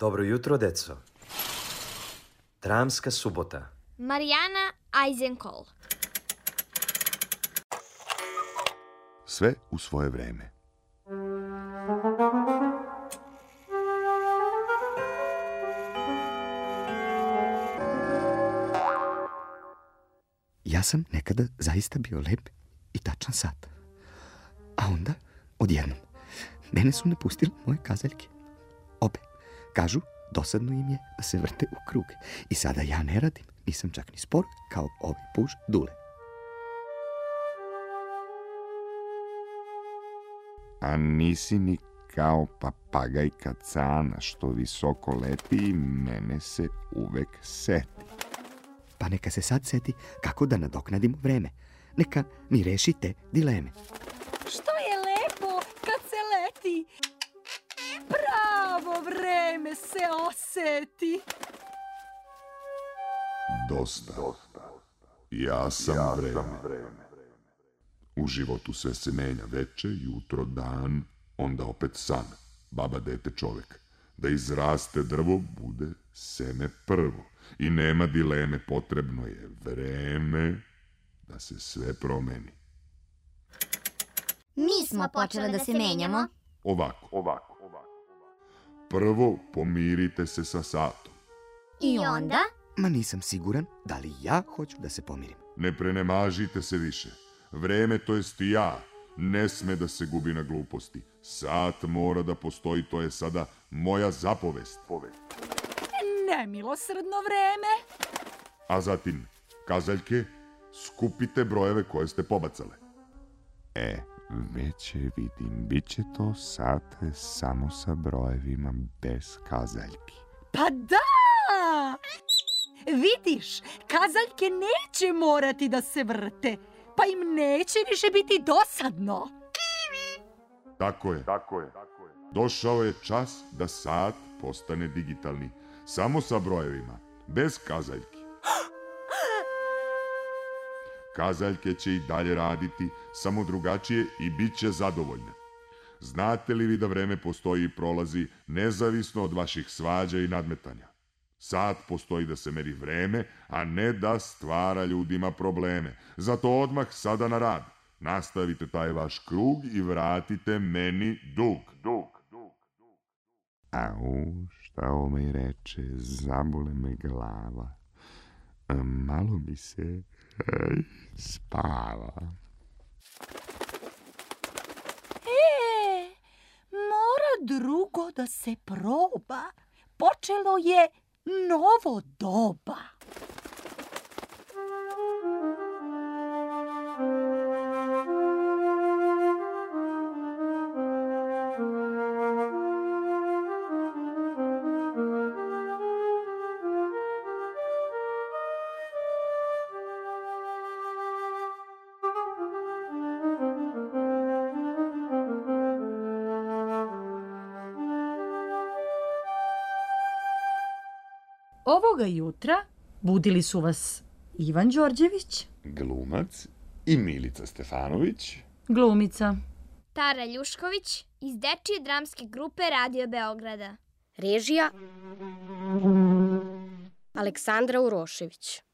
Dobro jutro, deco. Dramska subota. Marijana Eisenkol. Sve u svoje vreme. Ja sam nekada zaista bio lep i tačan sat. A onda, odjednom, mene su napustile moje kazaljke. Obe. Kažu, dosadno im je da se vrte u krug. I sada ja ne radim, nisam čak ni spor kao ovaj puž Dule. A nisi ni kao papagajka Cana što visoko leti i mene se uvek seti. Pa neka se sad seti kako da nadoknadimo vreme. Neka mi reši te dileme. Što je lepo kad se leti. Pravo vreme se oseti. Dosta. Ja sam vreme. U životu sve se menja, veče, jutro, dan, onda opet san, baba, dete, čovek. Da izraste drvo, bude seme prvo. I nema dileme, potrebno je vreme da se sve promeni. Mi smo počeli da se menjamo. Ovako. Prvo pomirite se sa satom. I onda? Ma nisam siguran da li ja hoću da se pomirim. Ne prenemažite se više. Vreme, to jest ja, ne sme da se gubi na gluposti. Sat mora da postoji, to je sada moja zapovest. Nemilosrdno vreme. A zatim, kazaljke, skupite brojeve koje ste pobacale. Već je vidim, bit će to sat samo sa brojevima bez kazaljki. Pa da! Vidiš, kazaljke neće morati da se vrte, pa im neće više biti dosadno. Tako je. Došao je čas da sat postane digitalni. Samo sa brojevima, bez kazaljki. Kazaljke će i dalje raditi, samo drugačije i bit će zadovoljne. Znate li vi da vreme postoji i prolazi nezavisno od vaših svađa i nadmetanja? Sat postoji da se meri vreme, a ne da stvara ljudima probleme. Zato odmah sada na rad. Nastavite taj vaš krug i vratite meni dug. Au, šta ovo mi reče, zabole me glava. Malo mi se spava. Mora drugo da se proba. Počelo je novo doba. Ovoga jutra budili su vas Ivan Đorđević, Glumac i Milica Stefanović. glumica. Tara Ljušković iz Dečije dramske grupe Radio Beograda. Režija Aleksandra Urošević.